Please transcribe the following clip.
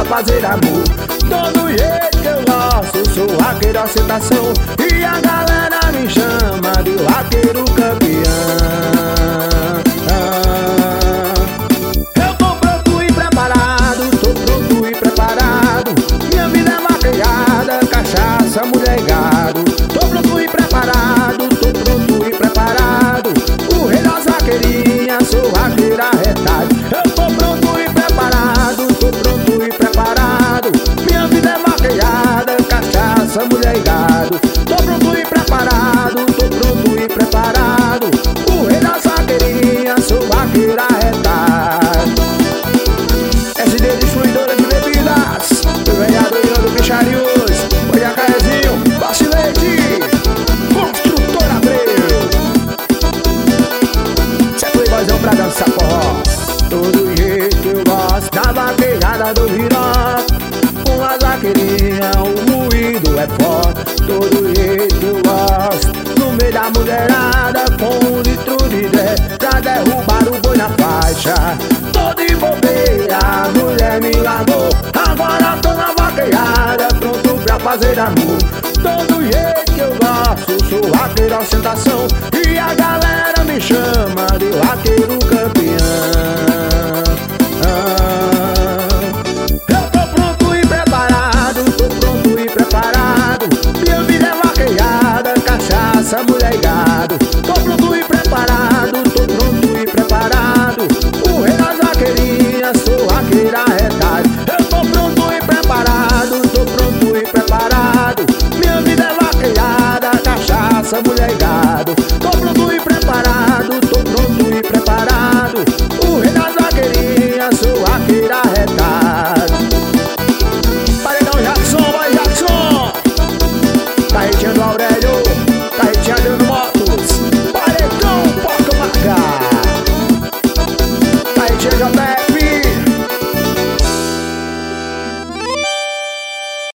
fazer amor. Todo jeito que eu gosto, sou vaqueiro ostentação. E a galera me chama de vaqueiro campeão. Eu tô pronto e preparado, tô pronto e preparado. Minha vida é vaquejada, cachaça, mulher e gado. Tô pronto e preparado, tô pronto e preparado. O rei das vaqueirinhas, sou vaqueiro arretado. Eu tô pronto e preparado, tô pronto e preparado. Minha vida é vaquejada, cachaça, mulher e gado. Tô pronto e preparado, tô pronto e preparado. O rei das vaqueirinhas, sou vaqueiro arretado. SD Distribuidora de Bebidas, o vereador do Bicharios, foi a Caezinho, Vacilete, Construtora Abreu. Cê é playboyzão pra dançar forró. Todo jeito que eu gosto da vaquejada do Viró. Com as vaqueirinhas o moído é forte. Todo jeito que eu gosto no meio da mulherada, com um litro de 10 pra derrubar o boi na faixa. Tô de bobeira, a mulher me largou. Agora tô na vaquejada, pronto pra fazer amor. Todo jeito que eu gosto, sou vaqueiro ostentação. E a galera me chama de vaqueiro campeão. Eu tô pronto e preparado, tô pronto e preparado. Minha vida é vaquejada, cachaça, mulher e gado.